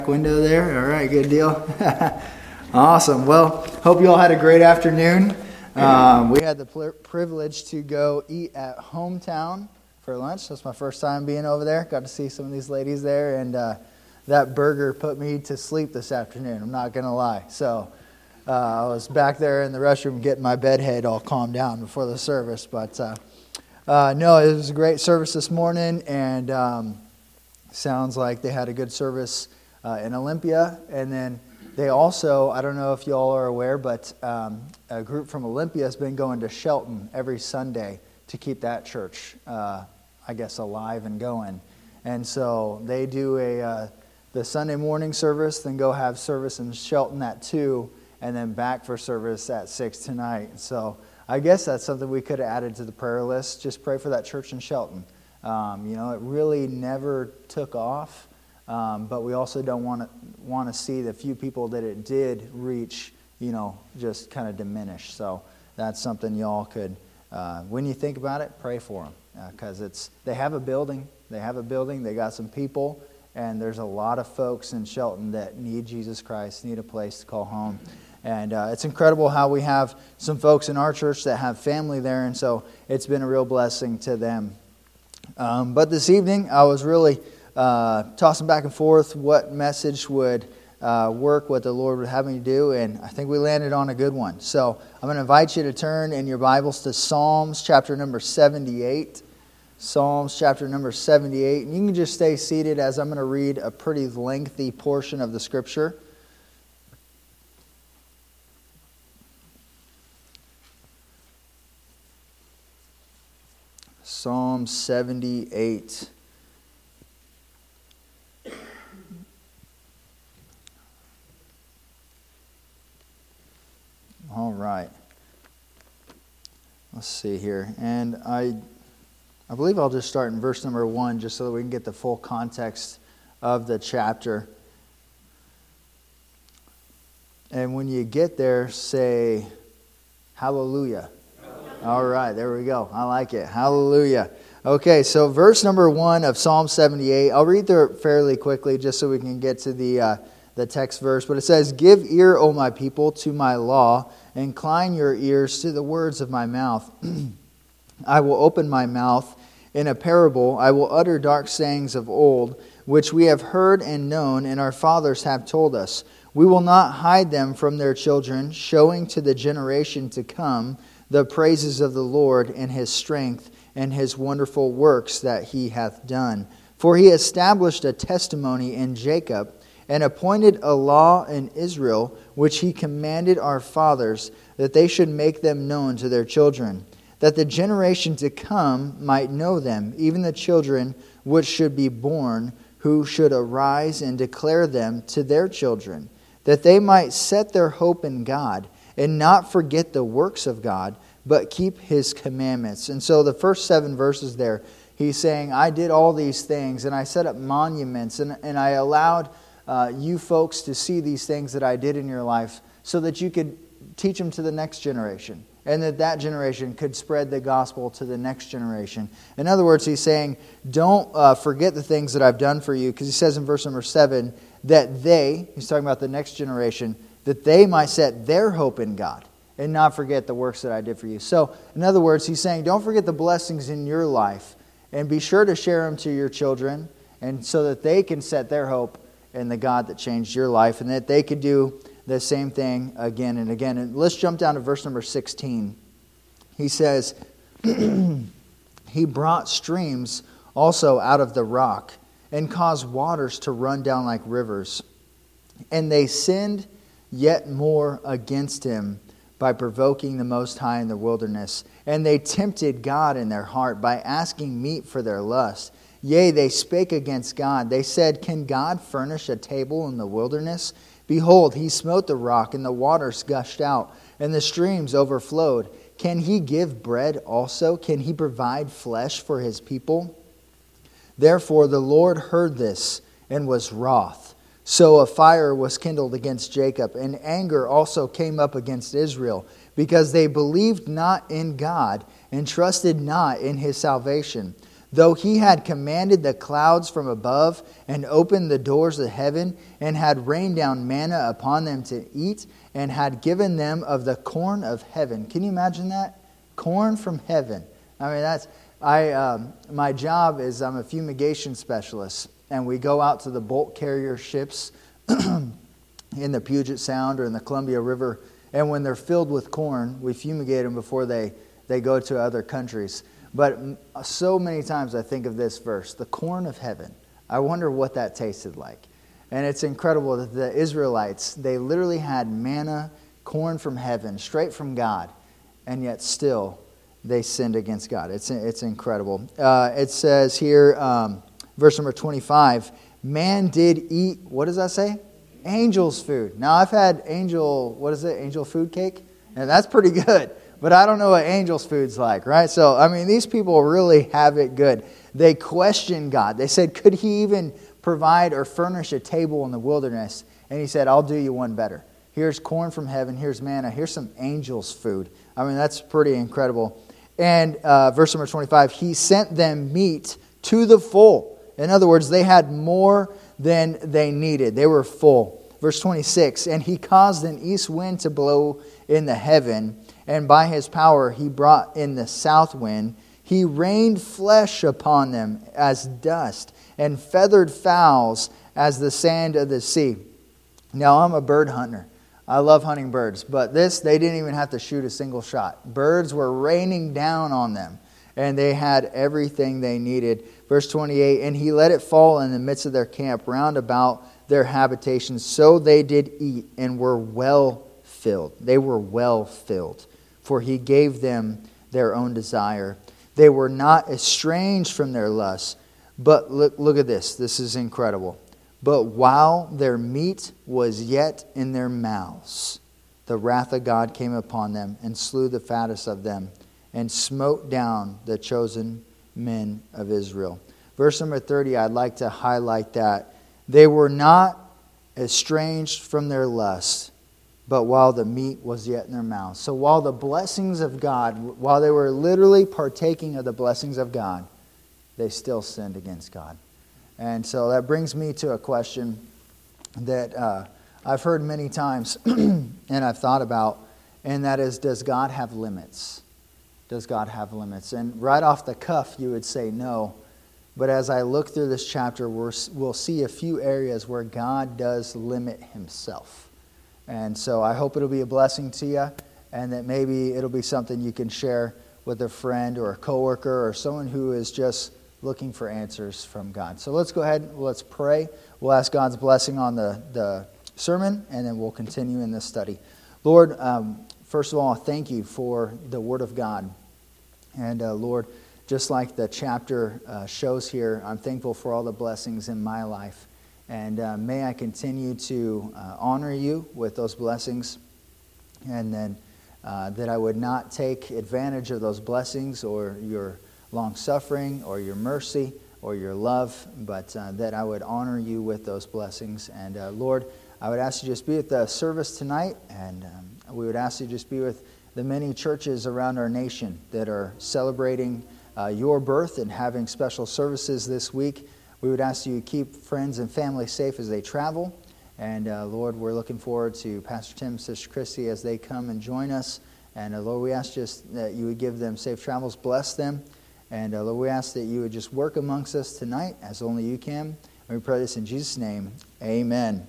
Window there. All right, good deal. Awesome. Well, hope you all had a great afternoon. We had the privilege to go eat at Hometown for lunch. That's my first time being over there. Got to see some of these ladies there, and that burger put me to sleep this afternoon. I'm not going to lie. So I was back there in the restroom getting my bedhead all calmed down before the service. But no, it was a great service this morning, and sounds like they had a good service in Olympia. And then they also, I don't know if you all are aware, but a group from Olympia has been going to Shelton every Sunday to keep that church, I guess, alive and going. And so they do the Sunday morning service, then go have service in Shelton at 2, and then back for service at 6 tonight. So I guess that's something we could have added to the prayer list. Just pray for that church in Shelton. It really never took off, but we also don't want to see the few people that it did reach, just kind of diminish. So that's something y'all could, when you think about it, pray for them, because they have a building, they got some people, and there's a lot of folks in Shelton that need Jesus Christ, need a place to call home. And it's incredible how we have some folks in our church that have family there, and so it's been a real blessing to them. But this evening, I was really tossing back and forth what message would work, what the Lord would have me do, and I think we landed on a good one. So I'm going to invite you to turn in your Bibles to Psalms chapter number 78. Psalms chapter number 78. And you can just stay seated as I'm going to read a pretty lengthy portion of the Scripture. Psalm 78. All right. Let's see here. And I believe I'll just start in verse number 1 just so that we can get the full context of the chapter. And when you get there, say hallelujah. All right, there we go. I like it. Hallelujah. Okay, so verse number 1 of Psalm 78. I'll read through it fairly quickly just so we can get to the text verse. But it says, "Give ear, O my people, to my law. Incline your ears to the words of my mouth. I will open my mouth in a parable. I will utter dark sayings of old, which we have heard and known, and our fathers have told us. We will not hide them from their children, showing to the generation to come the praises of the Lord and His strength and His wonderful works that He hath done. For He established a testimony in Jacob and appointed a law in Israel, which He commanded our fathers, that they should make them known to their children, that the generation to come might know them, even the children which should be born, who should arise and declare them to their children, that they might set their hope in God, and not forget the works of God, but keep His commandments." And so the first 7 verses there, he's saying, I did all these things, and I set up monuments, and I allowed you folks to see these things that I did in your life so that you could teach them to the next generation, and that generation could spread the gospel to the next generation. In other words, he's saying, don't forget the things that I've done for you, because he says in verse number 7 that he's talking about the next generation, that they might set their hope in God and not forget the works that I did for you. So, in other words, he's saying, don't forget the blessings in your life, and be sure to share them to your children, and so that they can set their hope in the God that changed your life, and that they could do the same thing again and again. And let's jump down to verse number 16. He says, He brought streams also out of the rock, and caused waters to run down like rivers. And they sinned yet more against Him by provoking the Most High in the wilderness. And they tempted God in their heart by asking meat for their lust. Yea, they spake against God. They said, Can God furnish a table in the wilderness? Behold, He smote the rock, and the waters gushed out, and the streams overflowed. Can He give bread also? Can He provide flesh for His people? Therefore the Lord heard this, and was wroth. So a fire was kindled against Jacob, and anger also came up against Israel, because they believed not in God, and trusted not in His salvation. Though he had commanded the clouds from above and opened the doors of heaven and had rained down manna upon them to eat and had given them of the corn of heaven. Can you imagine that? Corn from heaven. I mean, my job is I'm a fumigation specialist, and we go out to the bulk carrier ships in the Puget Sound or in the Columbia River, and when they're filled with corn, we fumigate them before they go to other countries. But so many times I think of this verse, the corn of heaven. I wonder what that tasted like. And it's incredible that the Israelites, they literally had manna, corn from heaven, straight from God, and yet still they sinned against God. It's incredible. It says here, verse number 25, man did eat, what does that say? Angel's food. Now I've had angel food cake? And that's pretty good. But I don't know what angel's food's like, right? So, I mean, these people really have it good. They questioned God. They said, could he even provide or furnish a table in the wilderness? And he said, I'll do you one better. Here's corn from heaven. Here's manna. Here's some angel's food. I mean, that's pretty incredible. And verse number 25, he sent them meat to the full. In other words, they had more than they needed. They were full. Verse 26, and he caused an east wind to blow in the heaven, and by his power he brought in the south wind. He rained flesh upon them as dust, and feathered fowls as the sand of the sea. Now I'm a bird hunter. I love hunting birds. But they didn't even have to shoot a single shot. Birds were raining down on them, and they had everything they needed. Verse 28, and he let it fall in the midst of their camp round about their habitations. So they did eat and were well filled. They were well filled. For he gave them their own desire. They were not estranged from their lusts. But look at this. This is incredible. But while their meat was yet in their mouths, the wrath of God came upon them and slew the fattest of them and smote down the chosen men of Israel. Verse number 30, I'd like to highlight that. They were not estranged from their lusts, but while the meat was yet in their mouths. So while the blessings of God, while they were literally partaking of the blessings of God, they still sinned against God. And so that brings me to a question that I've heard many times and I've thought about, and that is, does God have limits? Does God have limits? And right off the cuff, you would say no. But as I look through this chapter, we'll see a few areas where God does limit himself. And so I hope it'll be a blessing to you, and that maybe it'll be something you can share with a friend or a coworker or someone who is just looking for answers from God. So let's go ahead, let's pray. We'll ask God's blessing on the sermon, and then we'll continue in this study. Lord, first of all, thank you for the Word of God. And Lord, just like the chapter shows here, I'm thankful for all the blessings in my life. And may I continue to honor you with those blessings, and then that I would not take advantage of those blessings or your long-suffering or your mercy or your love, but that I would honor you with those blessings. And Lord, I would ask you to just be at the service tonight, and we would ask you to just be with the many churches around our nation that are celebrating your birth and having special services this week. We would ask you to keep friends and family safe as they travel. And Lord, we're looking forward to Pastor Tim and Sister Christy as they come and join us. And Lord, we ask just that you would give them safe travels, bless them. And Lord, we ask that you would just work amongst us tonight as only you can. And we pray this in Jesus' name. Amen.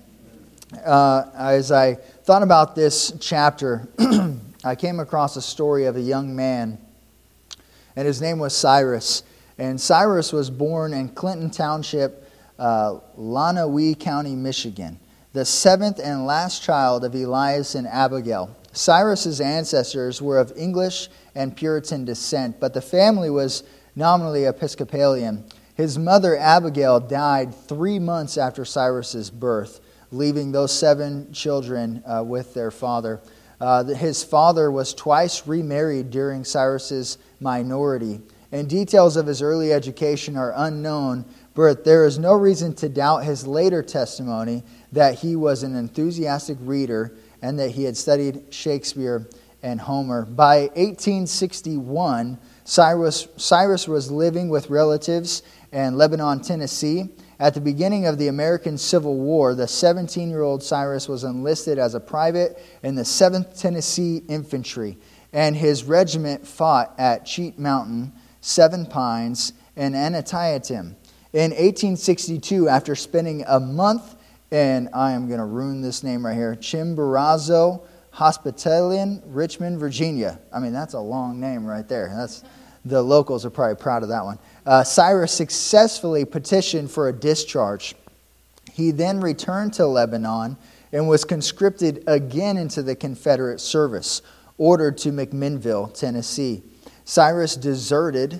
As I thought about this chapter, I came across a story of a young man, and his name was Cyrus. And Cyrus was born in Clinton Township, Lenawee County, Michigan, the seventh and last child of Elias and Abigail. Cyrus's ancestors were of English and Puritan descent, but the family was nominally Episcopalian. His mother, Abigail, died 3 months after Cyrus's birth, leaving those 7 children with their father. His father was twice remarried during Cyrus's minority, and details of his early education are unknown, but there is no reason to doubt his later testimony that he was an enthusiastic reader and that he had studied Shakespeare and Homer. By 1861, Cyrus was living with relatives in Lebanon, Tennessee. At the beginning of the American Civil War, the 17-year-old Cyrus was enlisted as a private in the 7th Tennessee Infantry, and his regiment fought at Cheat Mountain, Seven Pines, and Antietam. In 1862, after spending a month in, I am going to ruin this name right here, Chimborazo Hospitalian, Richmond, Virginia. I mean, that's a long name right there. The locals are probably proud of that one. Cyrus successfully petitioned for a discharge. He then returned to Lebanon and was conscripted again into the Confederate service, ordered to McMinnville, Tennessee. Cyrus deserted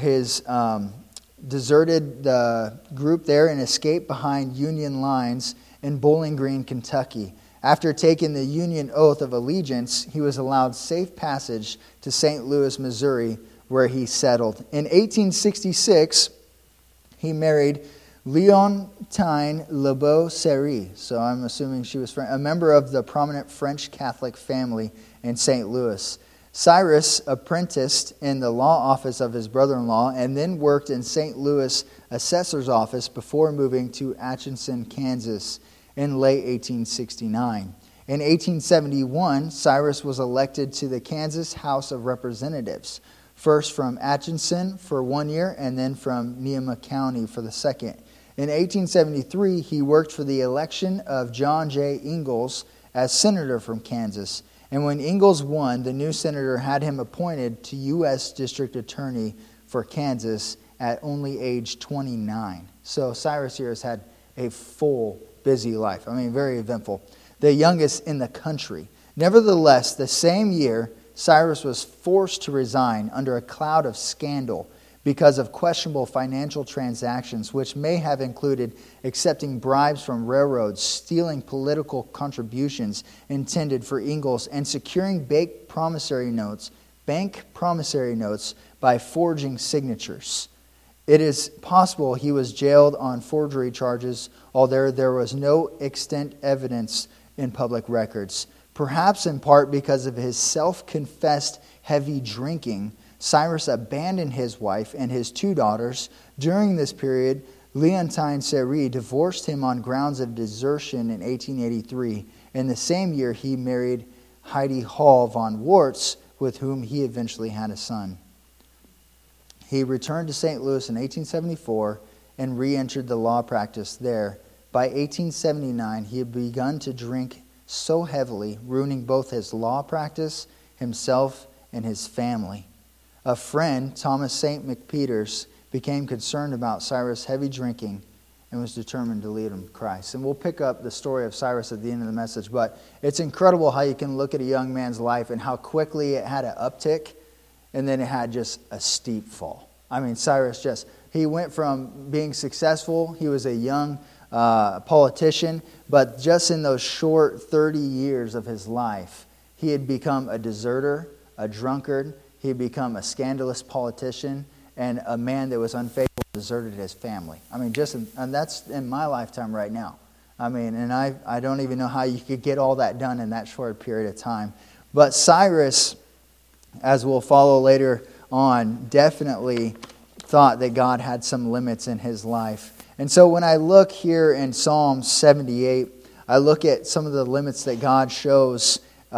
the group there and escaped behind Union lines in Bowling Green, Kentucky. After taking the Union oath of allegiance, he was allowed safe passage to St. Louis, Missouri, where he settled. In 1866, he married Leontine Lebeau-Serre, so I'm assuming she was a member of the prominent French Catholic family in St. Louis. Cyrus apprenticed in the law office of his brother-in-law and then worked in St. Louis assessor's office before moving to Atchison, Kansas in late 1869. In 1871, Cyrus was elected to the Kansas House of Representatives, first from Atchison for 1 year and then from Nemah County for the second. In 1873, he worked for the election of John J. Ingalls as senator from Kansas. And when Ingalls won, the new senator had him appointed to U.S. District Attorney for Kansas at only age 29. So Cyrus here has had a full, busy life. I mean, very eventful. The youngest in the country. Nevertheless, the same year, Cyrus was forced to resign under a cloud of scandal because of questionable financial transactions, which may have included accepting bribes from railroads, stealing political contributions intended for Ingalls, and securing bank promissory notes by forging signatures. It is possible he was jailed on forgery charges, although there was no extant evidence in public records. Perhaps in part because of his self-confessed heavy drinking, Cyrus abandoned his wife and his 2 daughters. During this period, Leontine Serre divorced him on grounds of desertion in 1883. In the same year, he married Heidi Hall von Wartz, with whom he eventually had a son. He returned to St. Louis in 1874 and re-entered the law practice there. By 1879, he had begun to drink so heavily, ruining both his law practice, himself, and his family. A friend, Thomas St. McPeters, became concerned about Cyrus' heavy drinking and was determined to lead him to Christ. And we'll pick up the story of Cyrus at the end of the message, but it's incredible how you can look at a young man's life and how quickly it had an uptick and then it had just a steep fall. I mean, Cyrus he went from being successful, he was a young politician, but just in those short 30 years of his life, he had become a deserter, a drunkard. He had become a scandalous politician and a man that was unfaithful, deserted his family. I mean, and that's in my lifetime right now. I mean, and I don't even know how you could get all that done in that short period of time. But Cyrus, as we'll follow later on, definitely thought that God had some limits in his life. And so when I look here in Psalm 78, I look at some of the limits that God shows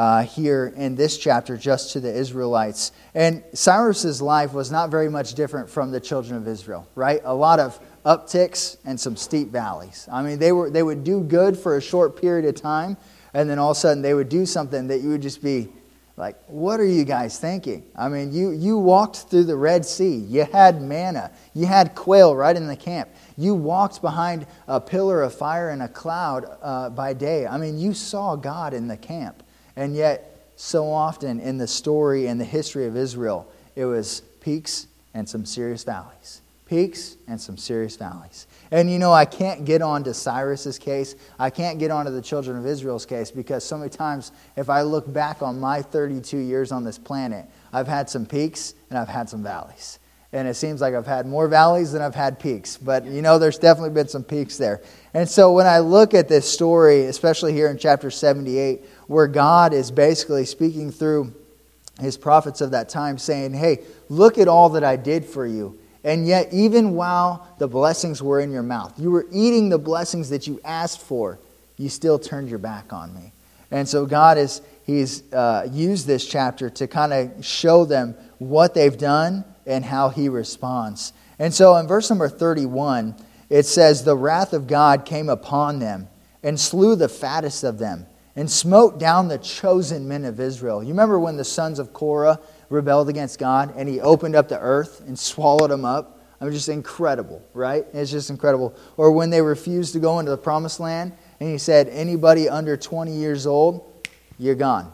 here in this chapter just to the Israelites. And Cyrus's life was not very much different from the children of Israel, right? A lot of upticks and some steep valleys. I mean, they would do good for a short period of time, and then all of a sudden they would do something that you would just be like, what are you guys thinking? I mean, you walked through the Red Sea. You had manna. You had quail right in the camp. You walked behind a pillar of fire and a cloud by day. I mean, you saw God in the camp. And yet, so often in the story and the history of Israel, it was peaks and some serious valleys. Peaks and some serious valleys. And I can't get on to Cyrus's case. I can't get on to the children of Israel's case because so many times, if I look back on my 32 years on this planet, I've had some peaks and I've had some valleys. And it seems like I've had more valleys than I've had peaks. But, there's definitely been some peaks there. And so when I look at this story, especially here in chapter 78, where God is basically speaking through his prophets of that time, saying, hey, look at all that I did for you. And yet, even while the blessings were in your mouth, you were eating the blessings that you asked for, you still turned your back on me. And so God He's used this chapter to kind of show them what they've done and how He responds. And so in verse number 31, it says, the wrath of God came upon them and slew the fattest of them and smote down the chosen men of Israel. You remember when the sons of Korah rebelled against God and He opened up the earth and swallowed them up? I mean, just incredible, right? It's just incredible. Or when they refused to go into the promised land and He said, anybody under 20 years old, you're gone.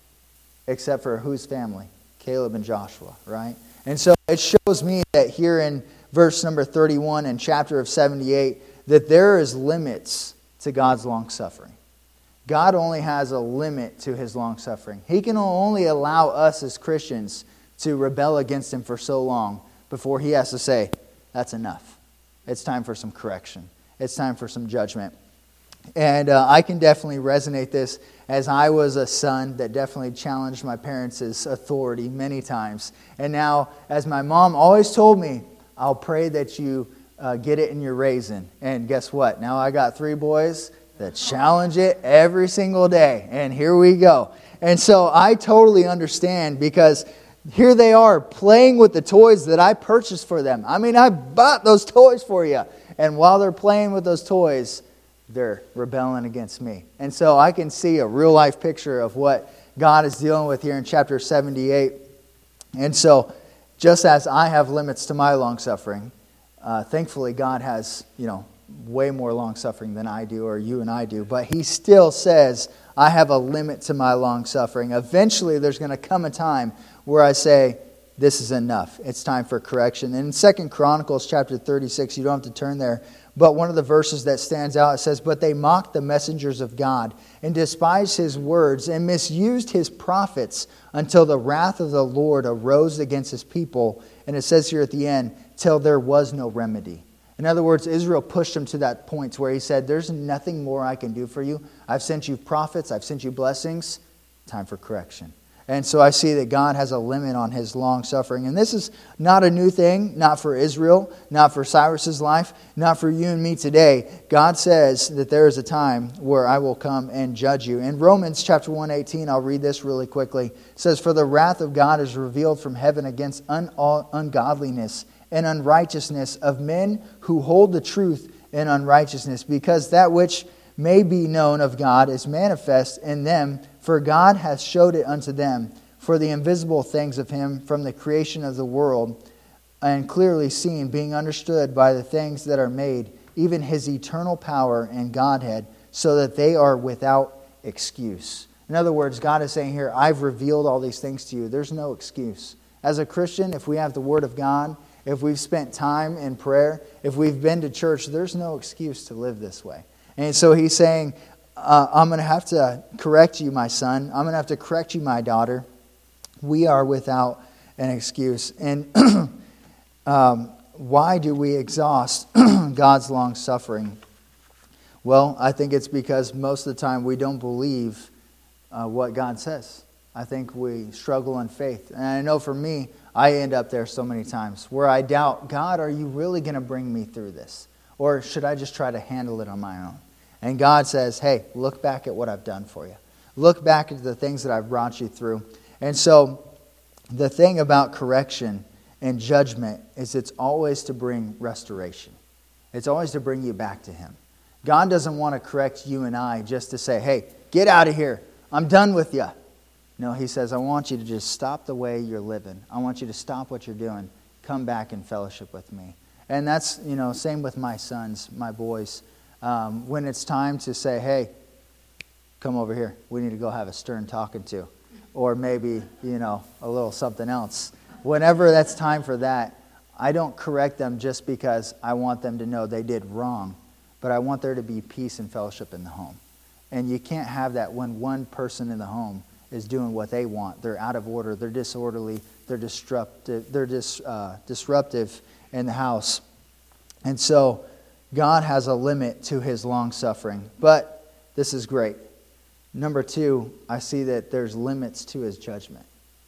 Except for whose family? Caleb and Joshua, right? And so it shows me that here in verse number 31 and chapter of 78, that there is limits to God's long-suffering. God only has a limit to His long-suffering. He can only allow us as Christians to rebel against Him for so long before He has to say, that's enough. It's time for some correction. It's time for some judgment. And I can definitely resonate this, as I was a son that definitely challenged my parents' authority many times. And now, as my mom always told me, I'll pray that you get it in your raising. And guess what? Now I got 3 boys that challenge it every single day. And here we go. And so I totally understand, because here they are playing with the toys that I purchased for them. I mean, I bought those toys for you. And while they're playing with those toys, they're rebelling against me. And so I can see a real life picture of what God is dealing with here in chapter 78. And so just as I have limits to my long suffering, thankfully God has, way more long suffering than I do, or you and I do. But He still says, I have a limit to my long suffering. Eventually there's going to come a time where I say, this is enough. It's time for correction. And in 2 Chronicles chapter 36, you don't have to turn there, but one of the verses that stands out, it says, but they mocked the messengers of God and despised His words and misused His prophets until the wrath of the Lord arose against His people. And it says here at the end, till there was no remedy. In other words, Israel pushed Him to that point where He said, there's nothing more I can do for you. I've sent you prophets. I've sent you blessings. Time for correction. And so I see that God has a limit on His long suffering. And this is not a new thing, not for Israel, not for Cyrus's life, not for you and me today. God says that there is a time where I will come and judge you. In Romans chapter 1:18, I'll read this really quickly. It says, for the wrath of God is revealed from heaven against ungodliness and unrighteousness of men who hold the truth in unrighteousness, because that which may be known of God is manifest in them, for God hath showed it unto them. For the invisible things of Him from the creation of the world, and clearly seen, being understood by the things that are made, even His eternal power and Godhead, so that they are without excuse. In other words, God is saying here, I've revealed all these things to you. There's no excuse. As a Christian, if we have the Word of God, if we've spent time in prayer, if we've been to church, there's no excuse to live this way. And so He's saying, I'm going to have to correct you, my son. I'm going to have to correct you, my daughter. We are without an excuse. And why do we exhaust God's long suffering? Well, I think it's because most of the time we don't believe what God says. I think we struggle in faith. And I know for me, I end up there so many times where I doubt, God, are you really going to bring me through this? Or should I just try to handle it on my own? And God says, hey, look back at what I've done for you. Look back at the things that I've brought you through. And so the thing about correction and judgment is it's always to bring restoration. It's always to bring you back to Him. God doesn't want to correct you and I just to say, hey, get out of here. I'm done with you. No, He says, I want you to just stop the way you're living. I want you to stop what you're doing. Come back and fellowship with me. And that's, same with my sons, my boys. When it's time to say, hey, come over here. We need to go have a stern talking to. Or maybe, a little something else. Whenever that's time for that, I don't correct them just because I want them to know they did wrong. But I want there to be peace and fellowship in the home. And you can't have that when one person in the home is doing what they want. They're out of order. They're disorderly. They're disruptive. They're disruptive in the house. And so God has a limit to His long suffering. But this is great. Number 2, I see that there's limits to His judgment.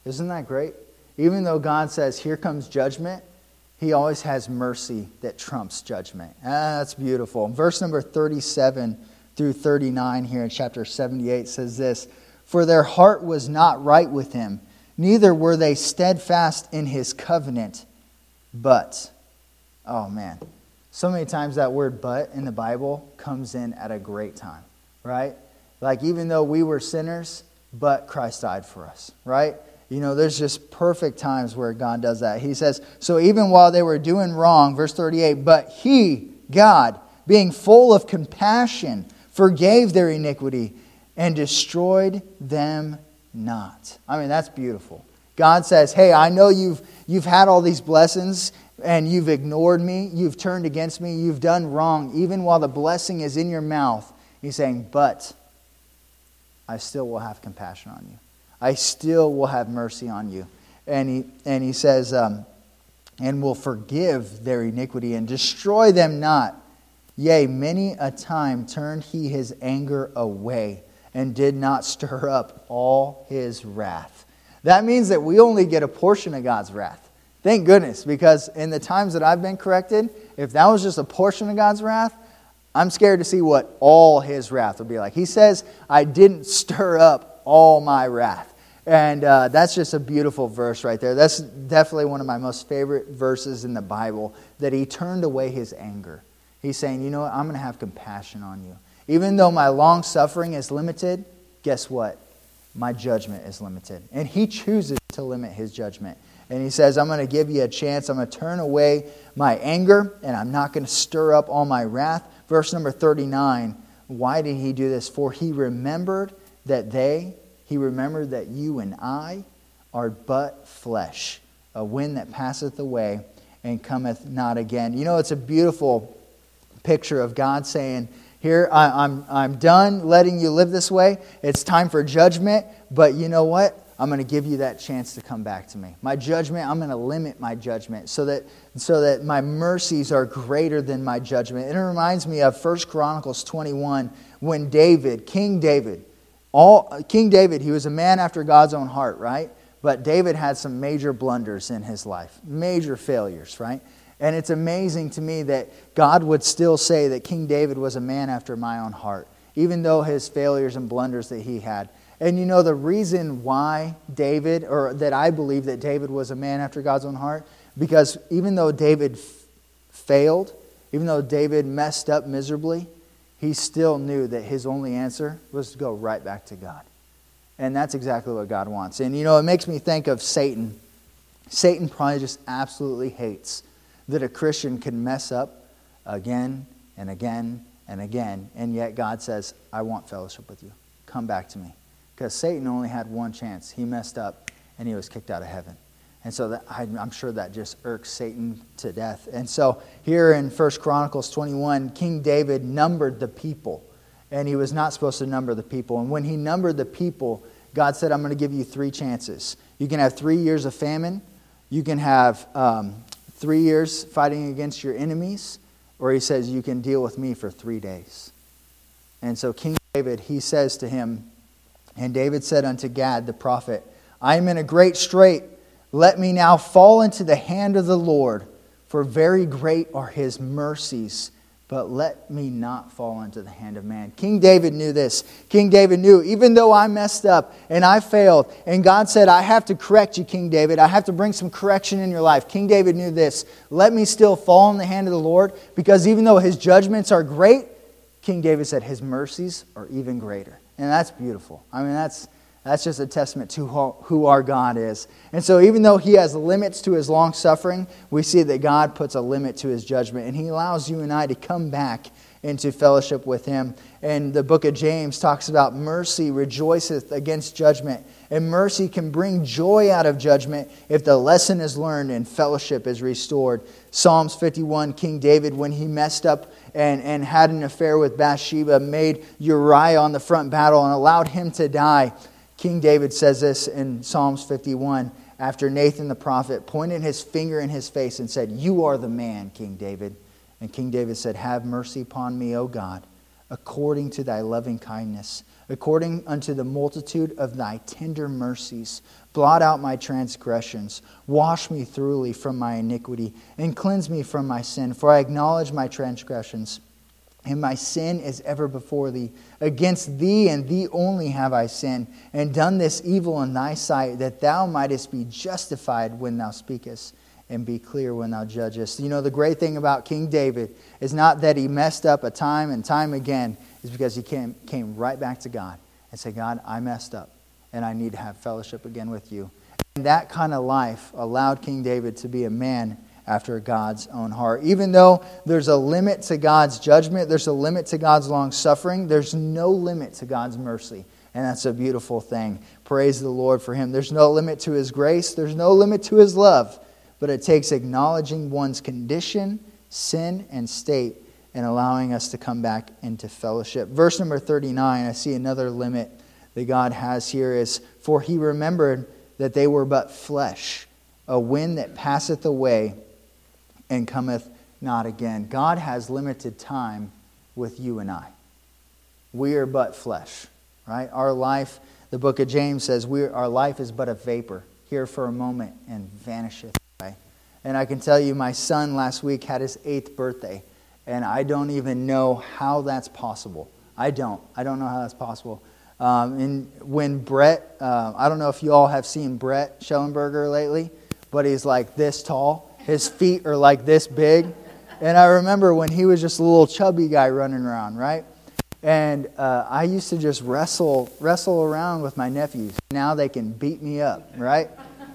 Isn't that great? Even though God says, here comes judgment, He always has mercy that trumps judgment. That's beautiful. Verse number 37 through 39 here in chapter 78 says this, "For their heart was not right with Him, neither were they steadfast in His covenant, but," oh man, so many times that word "but" in the Bible comes in at a great time, right? Like even though we were sinners, but Christ died for us, right? You know, there's just perfect times where God does that. He says, "So even while they were doing wrong," verse 38, "but He, God, being full of compassion, forgave their iniquity and destroyed them not." I mean, that's beautiful. God says, hey, I know you've had all these blessings and you've ignored me. You've turned against me. You've done wrong. Even while the blessing is in your mouth, He's saying, but I still will have compassion on you. I still will have mercy on you. And he says, and will forgive their iniquity and destroy them not. Yea, many a time turned He His anger away and did not stir up all His wrath. That means that we only get a portion of God's wrath. Thank goodness, because in the times that I've been corrected, if that was just a portion of God's wrath, I'm scared to see what all His wrath will be like. He says, I didn't stir up all my wrath. And that's just a beautiful verse right there. That's definitely one of my most favorite verses in the Bible, that He turned away His anger. He's saying, you know what, I'm going to have compassion on you. Even though my long suffering is limited, guess what? My judgment is limited. And He chooses to limit His judgment. And He says, I'm going to give you a chance. I'm going to turn away my anger, and I'm not going to stir up all my wrath. Verse number 39, why did He do this? For He remembered that you and I are but flesh, a wind that passeth away and cometh not again. You know, it's a beautiful picture of God saying, here, I'm done letting you live this way. It's time for judgment, but you know what? I'm going to give you that chance to come back to me. My judgment, I'm going to limit my judgment so that my mercies are greater than my judgment. And it reminds me of 1 Chronicles 21 when King David, he was a man after God's own heart, right? But David had some major blunders in his life, major failures, right? And it's amazing to me that God would still say that King David was a man after my own heart, even though his failures and blunders that he had. And you know the reason why that I believe that David was a man after God's own heart, because even though David failed, even though David messed up miserably, he still knew that his only answer was to go right back to God. And that's exactly what God wants. And you know, it makes me think of Satan. Satan probably just absolutely hates that a Christian can mess up again and again and again, and yet God says, I want fellowship with you. Come back to me. Because Satan only had one chance. He messed up and he was kicked out of heaven. And so I'm sure that just irks Satan to death. And so here in 1 Chronicles 21, King David numbered the people. And he was not supposed to number the people. And when he numbered the people, God said, I'm going to give you 3 chances. You can have 3 years of famine. You can have 3 years fighting against your enemies. Or he says, you can deal with me for 3 days. And so King David, he says to him, and David said unto Gad the prophet, I am in a great strait. Let me now fall into the hand of the Lord, for very great are His mercies. But let me not fall into the hand of man. King David knew this. King David knew, even though I messed up and I failed, and God said, I have to correct you, King David. I have to bring some correction in your life. King David knew this. Let me still fall in the hand of the Lord, because even though His judgments are great, King David said His mercies are even greater. And that's beautiful. I mean, that's just a testament to who our God is. And so even though He has limits to His long suffering, we see that God puts a limit to His judgment. And He allows you and I to come back into fellowship with Him. And the book of James talks about mercy rejoiceth against judgment. And mercy can bring joy out of judgment if the lesson is learned and fellowship is restored. Psalms 51, King David, when he messed up and had an affair with Bathsheba, made Uriah on the front battle and allowed him to die. King David says this in Psalms 51 after Nathan the prophet pointed his finger in his face and said, you are the man, King David. And King David said, have mercy upon me, O God, according to thy loving kindness, according unto the multitude of thy tender mercies. Blot out my transgressions. Wash me thoroughly from my iniquity, and cleanse me from my sin. For I acknowledge my transgressions, and my sin is ever before thee. Against thee and thee only have I sinned, and done this evil in thy sight, that thou mightest be justified when thou speakest, and be clear when thou judgest. You know, the great thing about King David is not that he messed up a time and time again, is because he came right back to God and said, God, I messed up, and I need to have fellowship again with you. And that kind of life allowed King David to be a man after God's own heart. Even though there's a limit to God's judgment, there's a limit to God's long suffering, there's no limit to God's mercy. And that's a beautiful thing. Praise the Lord for him. There's no limit to his grace. There's no limit to his love. But it takes acknowledging one's condition, sin, and state, and allowing us to come back into fellowship. Verse number 39, I see another limit that God has here is, for he remembered that they were but flesh, a wind that passeth away and cometh not again. God has limited time with you and I. We are but flesh, right? Our life, the book of James says, our life is but a vapor, here for a moment and vanisheth away. And I can tell you, my son last week had his 8th birthday, and I don't even know how that's possible. I don't know how that's possible. And when Brett, I don't know if you all have seen Brett Schellenberger lately, but he's like this tall. His feet are like this big. And I remember when he was just a little chubby guy running around, right? And I used to just wrestle around with my nephews. Now they can beat me up, right?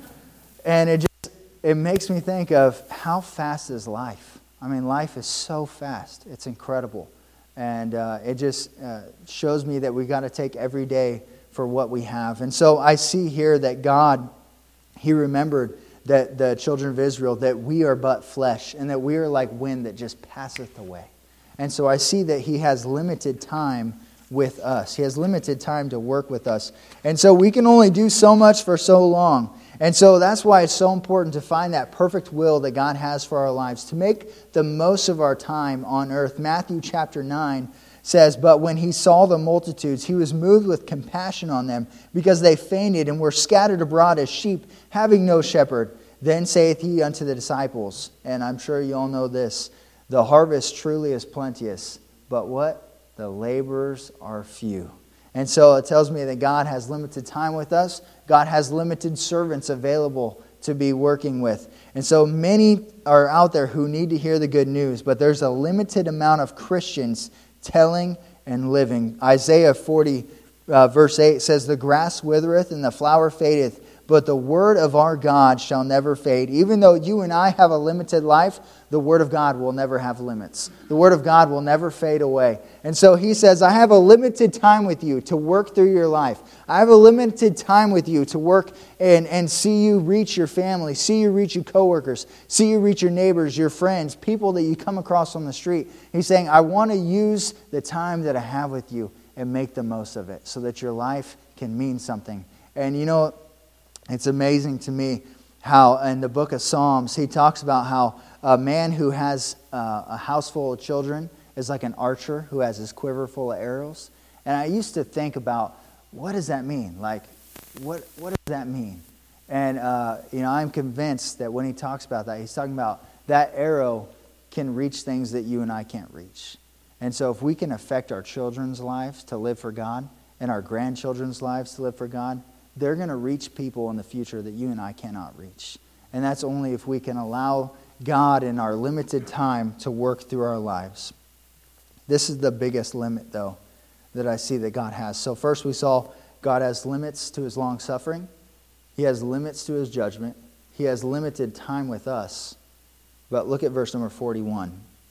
And it makes me think of how fast is life. I mean, life is so fast. It's incredible. And it just shows me that we got to take every day for what we have. And so I see here that God, he remembered that the children of Israel, that we are but flesh, and that we are like wind that just passeth away. And so I see that he has limited time with us. He has limited time to work with us. And so we can only do so much for so long. And so that's why it's so important to find that perfect will that God has for our lives, to make the most of our time on earth. Matthew chapter 9 says, but when he saw the multitudes, he was moved with compassion on them, because they fainted and were scattered abroad as sheep, having no shepherd. Then saith he unto the disciples, and I'm sure you all know this, the harvest truly is plenteous, but what? The laborers are few. And so it tells me that God has limited time with us. God has limited servants available to be working with. And so many are out there who need to hear the good news, but there's a limited amount of Christians telling and living. Isaiah 40 verse 8 says, the grass withereth and the flower fadeth, but the word of our God shall never fade. Even though you and I have a limited life, the word of God will never have limits. The word of God will never fade away. And so he says, I have a limited time with you to work through your life. I have a limited time with you to work and see you reach your family, see you reach your coworkers, see you reach your neighbors, your friends, people that you come across on the street. He's saying, I want to use the time that I have with you and make the most of it so that your life can mean something. And you know, it's amazing to me how in the book of Psalms, he talks about how a man who has a house full of children is like an archer who has his quiver full of arrows. And I used to think about, what does that mean? Like, what does that mean? And, I'm convinced that when he talks about that, he's talking about that arrow can reach things that you and I can't reach. And so if we can affect our children's lives to live for God and our grandchildren's lives to live for God, they're going to reach people in the future that you and I cannot reach. And that's only if we can allow God in our limited time to work through our lives. This is the biggest limit, though, that I see that God has. So first we saw God has limits to his long suffering. He has limits to his judgment. He has limited time with us. But look at verse number 41.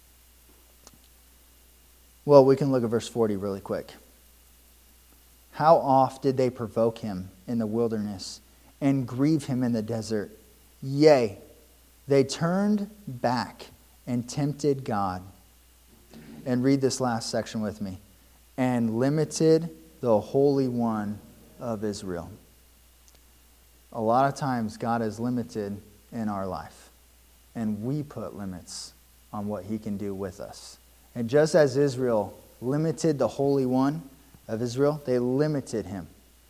Well, we can look at verse 40 really quick. How oft did they provoke him in the wilderness and grieve him in the desert? Yea, they turned back and tempted God. And read this last section with me. And limited the Holy One of Israel. A lot of times God is limited in our life. And we put limits on what he can do with us. And just as Israel limited the Holy One of Israel. They limited him.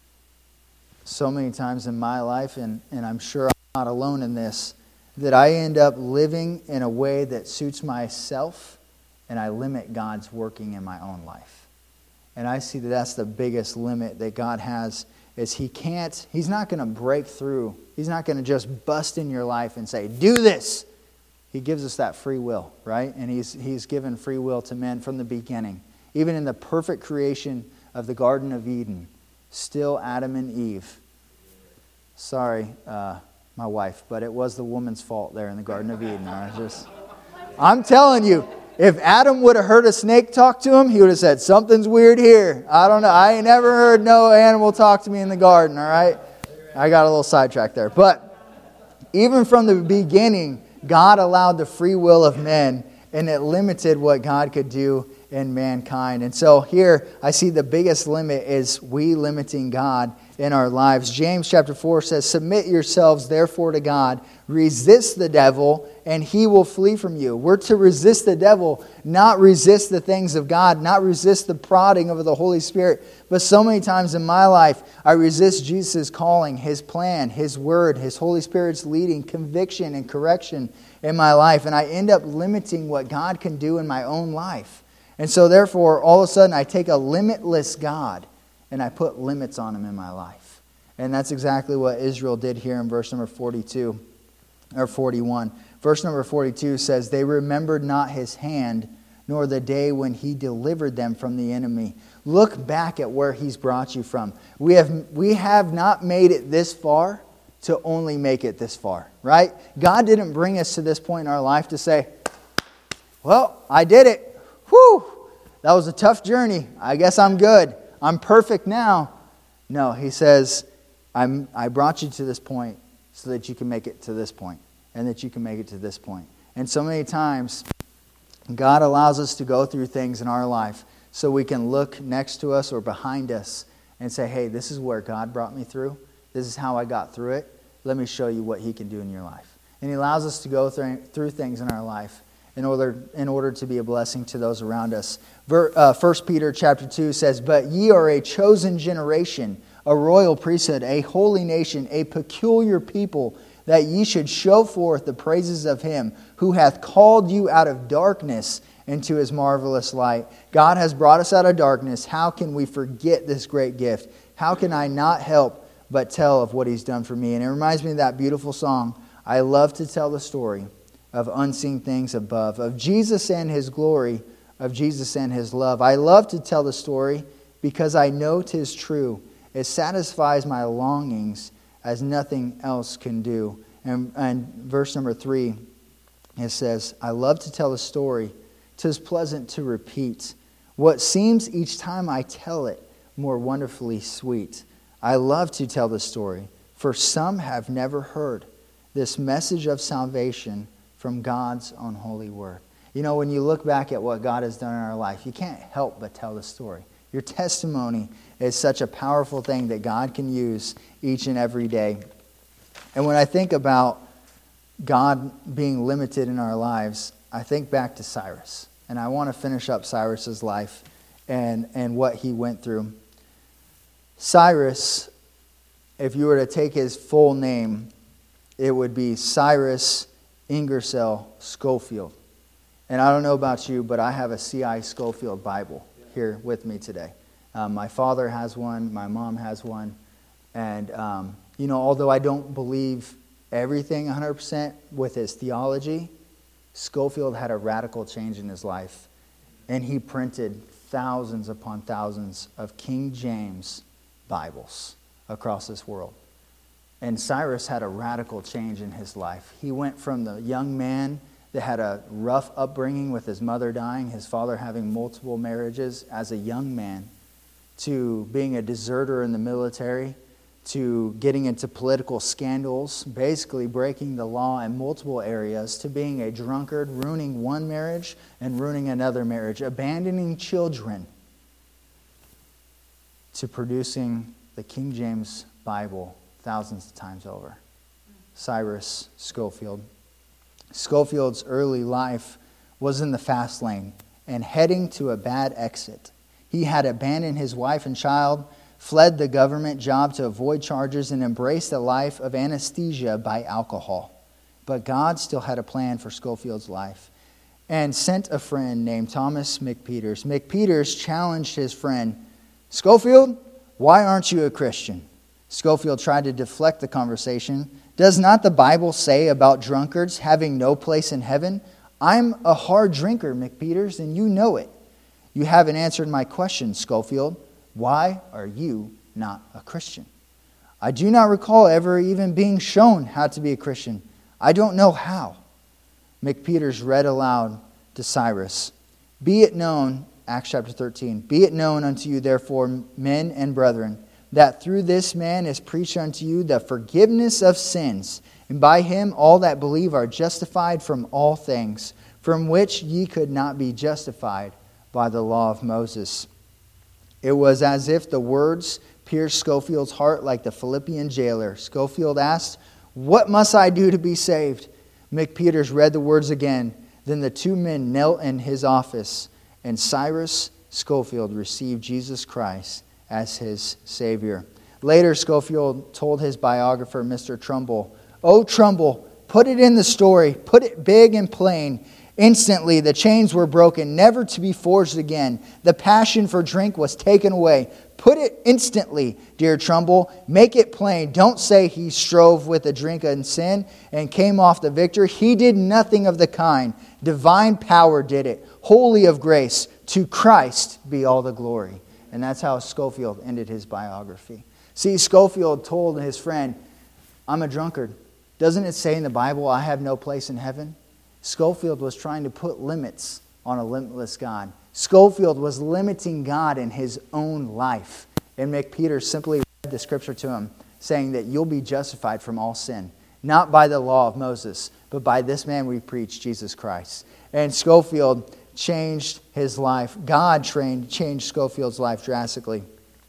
So many times in my life, and I'm sure I'm not alone in this, that I end up living in a way that suits myself, and I limit God's working in my own life. And I see that that's the biggest limit that God has, is He's not going to break through. He's not going to just bust in your life and say, do this. He gives us that free will, right? And He's given free will to men from the beginning. Even in the perfect creation of the Garden of Eden, still Adam and Eve. Sorry, my wife, but it was the woman's fault there in the Garden of Eden. I'm telling you, if Adam would have heard a snake talk to him, he would have said, something's weird here. I don't know. I ain't never heard no animal talk to me in the garden, all right? I got a little sidetracked there. But even from the beginning, God allowed the free will of men, and it limited what God could do in mankind. And so here I see the biggest limit is we limiting God in our lives. James chapter 4 says, submit yourselves therefore to God, resist the devil, and he will flee from you. We're to resist the devil, not resist the things of God, not resist the prodding of the Holy Spirit. But so many times in my life, I resist Jesus' calling, His plan, His word, His Holy Spirit's leading, conviction and correction in my life. And I end up limiting what God can do in my own life. And so therefore, all of a sudden, I take a limitless God and I put limits on Him in my life. And that's exactly what Israel did here in verse number 42 or 41. Verse number 42 says, they remembered not His hand, nor the day when He delivered them from the enemy. Look back at where He's brought you from. We have not made it this far to only make it this far, right? God didn't bring us to this point in our life to say, well, I did it. Whew, that was a tough journey. I guess I'm good. I'm perfect now. No, He says, I brought you to this point so that you can make it to this point, and that you can make it to this point. And so many times, God allows us to go through things in our life so we can look next to us or behind us and say, hey, this is where God brought me through. This is how I got through it. Let me show you what He can do in your life. And He allows us to go through things in our life in order to be a blessing to those around us. 1 Peter chapter 2 says, but ye are a chosen generation, a royal priesthood, a holy nation, a peculiar people, that ye should show forth the praises of Him who hath called you out of darkness into His marvelous light. God has brought us out of darkness. How can we forget this great gift? How can I not help but tell of what He's done for me? And it reminds me of that beautiful song, I love to tell the story of unseen things above, of Jesus and His glory, of Jesus and His love. I love to tell the story because I know 'tis true. It satisfies my longings as nothing else can do. And verse number 3, it says, I love to tell a story. 'Tis pleasant to repeat. What seems each time I tell it more wonderfully sweet. I love to tell the story, for some have never heard this message of salvation from God's own holy word. You know, when you look back at what God has done in our life, you can't help but tell the story. Your testimony is such a powerful thing that God can use each and every day. And when I think about God being limited in our lives, I think back to Cyrus. And I want to finish up Cyrus's life and what he went through. Cyrus, if you were to take his full name, it would be Cyrus Ingersoll Schofield. And I don't know about you, but I have a C.I. Schofield Bible here with me today. My father has one. My mom has one. And, although I don't believe everything 100% with his theology, Schofield had a radical change in his life. And he printed thousands upon thousands of King James Bibles across this world. And Cyrus had a radical change in his life. He went from the young man that had a rough upbringing with his mother dying, his father having multiple marriages as a young man, to being a deserter in the military, to getting into political scandals, basically breaking the law in multiple areas, to being a drunkard, ruining one marriage and ruining another marriage, abandoning children, to producing the King James Bible thousands of times over. Cyrus Schofield. Schofield's early life was in the fast lane. and heading to a bad exit. He had abandoned his wife and child, fled the government job to avoid charges, and embraced a life of anesthesia by alcohol. But God still had a plan for Scofield's life and sent a friend named Thomas McPeters. McPeters challenged his friend, "Scofield, why aren't you a Christian?" Scofield tried to deflect the conversation. "Does not the Bible say about drunkards having no place in heaven? I'm a hard drinker, McPeters, and you know it." "You haven't answered my question, Scofield. Why are you not a Christian?" "I do not recall ever even being shown how to be a Christian. I don't know how." McPeters read aloud to Cyrus, "Be it known," Acts chapter 13, "Be it known unto you, therefore, men and brethren, that through this man is preached unto you the forgiveness of sins, and by him all that believe are justified from all things, from which ye could not be justified by the law of Moses." It was as if the words pierced Scofield's heart like the Philippian jailer. Scofield asked, "What must I do to be saved?" McPeters read the words again. Then the two men knelt in his office, and Cyrus Scofield received Jesus Christ as his Savior. Later, Scofield told his biographer, Mr. Trumbull, "Oh, Trumbull, put it in the story. Put it big and plain. Instantly, the chains were broken, never to be forged again. The passion for drink was taken away. Put it instantly, dear Trumbull. Make it plain. Don't say he strove with a drink and sin and came off the victor. He did nothing of the kind. Divine power did it. Wholly of grace. To Christ be all the glory." And that's how Scofield ended his biography. See, Scofield told his friend, "I'm a drunkard. Doesn't it say in the Bible, I have no place in heaven?" Scofield was trying to put limits on a limitless God. Scofield was limiting God in his own life. And McPeters simply read the scripture to him, saying that you'll be justified from all sin, not by the law of Moses, but by this man we preach, Jesus Christ. And Scofield changed his life. God changed Scofield's life drastically.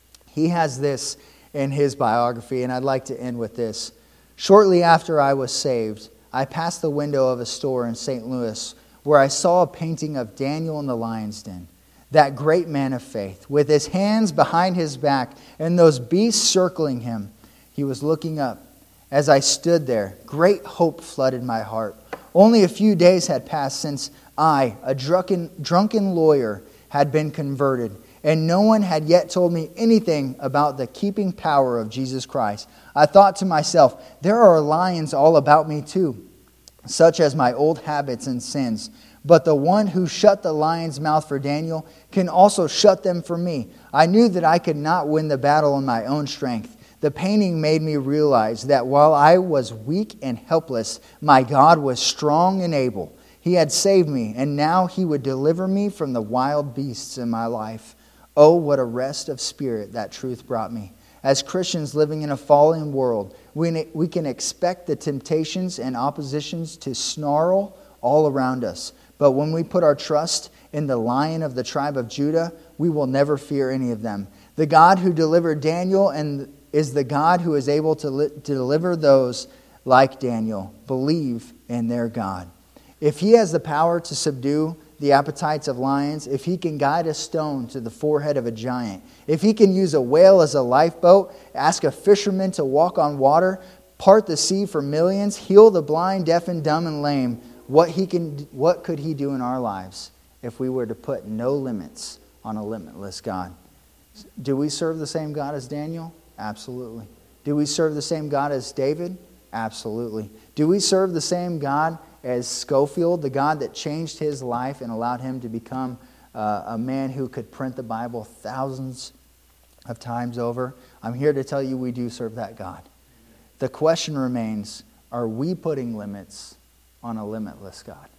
He has this in his biography, and I'd like to end with this. "Shortly after I was saved, I passed the window of a store in St. Louis where I saw a painting of Daniel in the lion's den, that great man of faith, with his hands behind his back and those beasts circling him. He was looking up. As I stood there, great hope flooded my heart. Only a few days had passed since I, a drunken lawyer, had been converted, and no one had yet told me anything about the keeping power of Jesus Christ. I thought to myself, there are lions all about me too, such as my old habits and sins. But the one who shut the lion's mouth for Daniel can also shut them for me. I knew that I could not win the battle in my own strength. The painting made me realize that while I was weak and helpless, my God was strong and able. He had saved me, and now He would deliver me from the wild beasts in my life. Oh, what a rest of spirit that truth brought me. As Christians living in a fallen world, we can expect the temptations and oppositions to snarl all around us. But when we put our trust in the Lion of the tribe of Judah, we will never fear any of them. The God who delivered Daniel is the God who is able to deliver those like Daniel. Believe in their God. If He has the power to subdue the appetites of lions, if He can guide a stone to the forehead of a giant, if He can use a whale as a lifeboat, ask a fisherman to walk on water, part the sea for millions, heal the blind, deaf, and dumb, and lame, what could He do in our lives if we were to put no limits on a limitless God? Do we serve the same God as Daniel? Absolutely. Do we serve the same God as David? Absolutely. Do we serve the same God as Scofield, the God that changed his life and allowed him to become a man who could print the Bible thousands of times over? I'm here to tell you we do serve that God. The question remains, are we putting limits on a limitless God?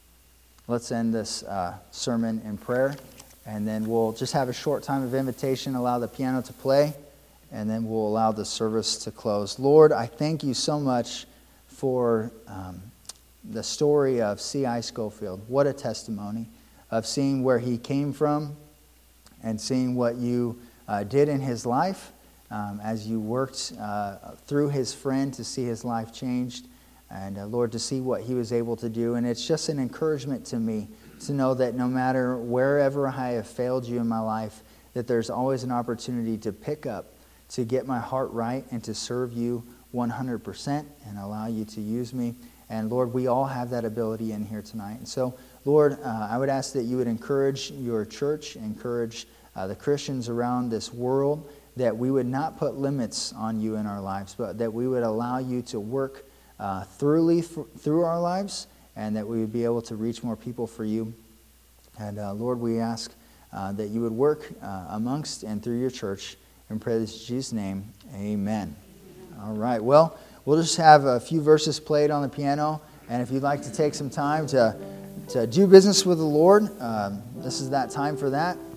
Let's end this sermon in prayer, and then we'll just have a short time of invitation, allow the piano to play, and then we'll allow the service to close. Lord, I thank you so much for the story of C.I. Scofield. What a testimony of seeing where he came from and seeing what you did in his life as you worked through his friend to see his life changed. And Lord, to see what he was able to do. And it's just an encouragement to me to know that no matter wherever I have failed you in my life, that there's always an opportunity to pick up, to get my heart right, and to serve you 100% and allow you to use me. And Lord, we all have that ability in here tonight. And so, Lord, I would ask that you would encourage your church, encourage the Christians around this world, that we would not put limits on you in our lives, but that we would allow you to work thoroughly through our lives, and that we would be able to reach more people for you. And Lord, we ask that you would work amongst and through your church. And pray this in Jesus' name, amen. All right, well, we'll just have a few verses played on the piano, and if you'd like to take some time to do business with the Lord, this is that time for that.